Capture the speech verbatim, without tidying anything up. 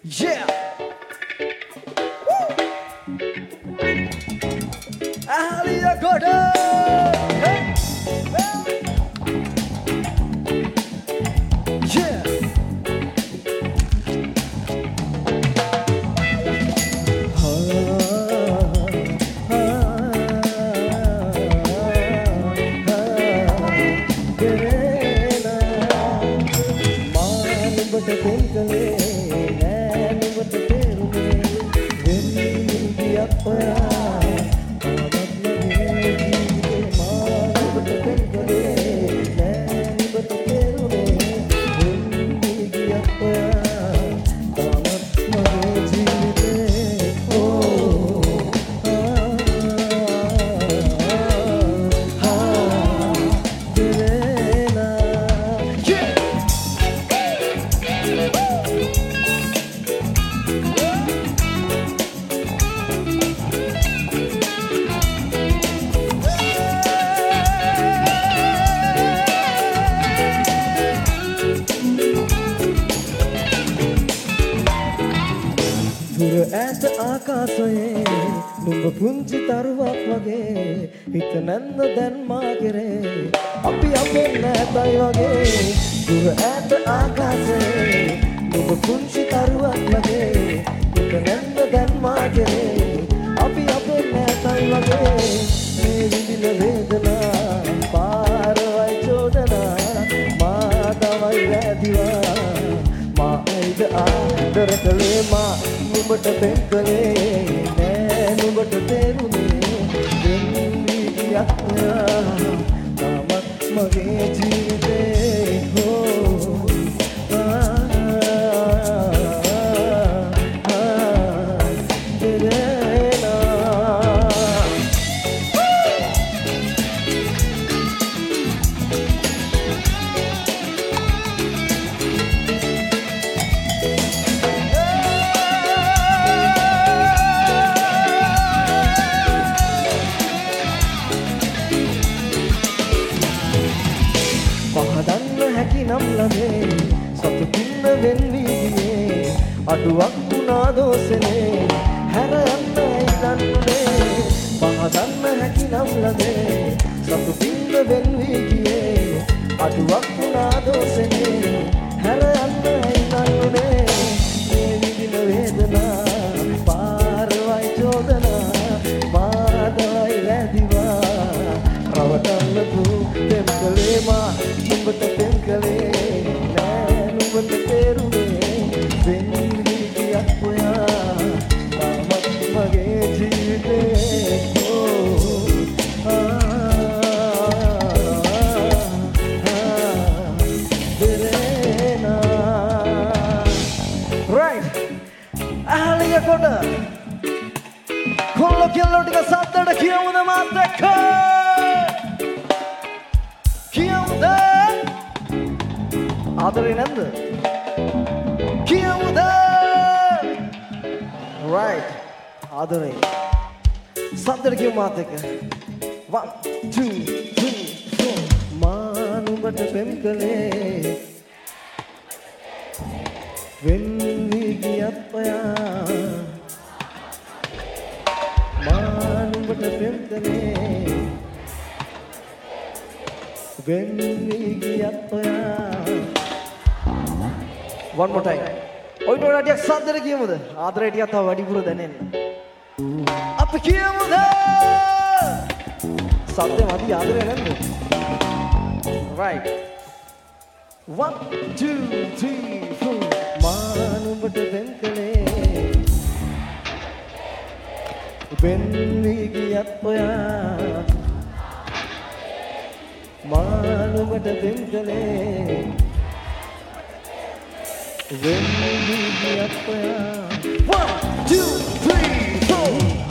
Yeah. Ahliya Koda. Hey. Yeah. ඈත ආකාශයේ නුඹ පුංචි තරුවක් වගේ හිත නැන්ද දැන් මා කෙරේ අපි අපේ නැතයි වගේ දුර ඈත ආකාශයේ නුඹ පුංචි තරුවක් වගේ හිත නැන්ද දැන් මා කෙරේ අපි අපේ නැතයි වගේ මේ විඳින වේදනා පාරවයි චෝදනා මා තමයි වැදිවා මා ඇයිද ආදර කළේ මා නුඹට දෙකලේ නෑ නුඹට තේරුනේ දෙන්නේ කියක් තාමත් මගේ ජීවිතේ හෝ නම් ළමේ සතුටින් වෙන් වී ගියේ අඩුවක් වුණා දෝසනේ හැර යන්නයි දන්නේ පහදන්න හැකි නම් ළමේ සතුටින් වෙන් වී ගියේ අඩුවක් වුණා දෝසනේ හැර යන්නයි දන්නේ මේ විඳින වේදනා පාරවයි චෝදනා මාදවයි වැදිවා රවටන්න පු දෙම්කලේ මා නුඹට දෙම්කලේ නෑ නුඹට තේරුනේ වෙන්නේ කියක් ඔයා තාමත් මගේ ජීවිතේ ඕ right ahliya koda kollo kello ටික සද්දට කියමුද මාත් එක්ක කියමුද ආදරේ නැද්ද කියමුද right ආදරේ සද්දට කියමු මාත් එක්ක one two three four මා නුඹට පෙම් කළේ වෙන් වී ගියත් ඔයා මා නුඹට පෙම් කළේ වෙන් වී ගියත් ඔයා one more time ඔයිට වඩා ටිකක් සද්දට කියමුද ආදරේ ටිකක් තව වැඩිපුර දැනෙන්න අපි කියමුද සද්දේ මදි ආදරේ නැද්ද right one two three four මා නුඹට වෙන් කළේ වෙන් වී ගියත් ඔයා මා නුඹට වෙන් කළේ වෙන් වී ගියත් ඔයා one two three four